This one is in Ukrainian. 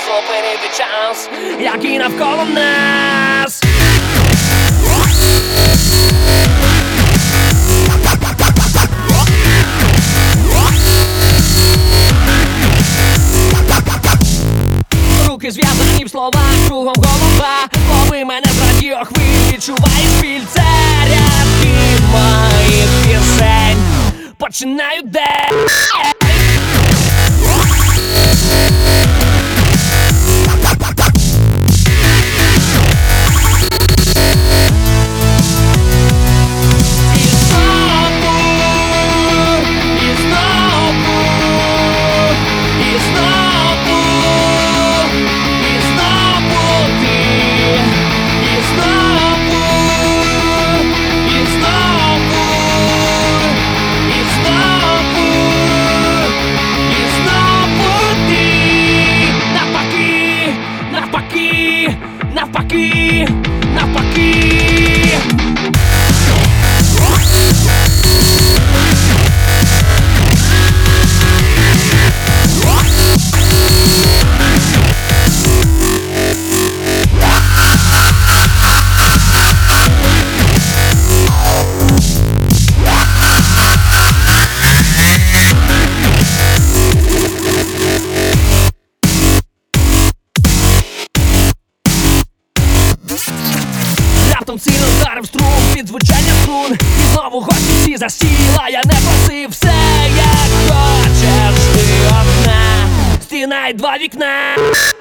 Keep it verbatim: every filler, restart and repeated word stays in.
зупинити час, який навколо нас. Руки зв'язані в словах, кругом голова. Лови мене в радіохвилі, відчуваєш біль. Це рядки моїх пісень починають день. Навпаки, навпаки. Раптом сильно вдарив струм від звучання струн. І знову гості всі засіла, я не просив. Все як хочеш, ти одна, стіна й два вікна.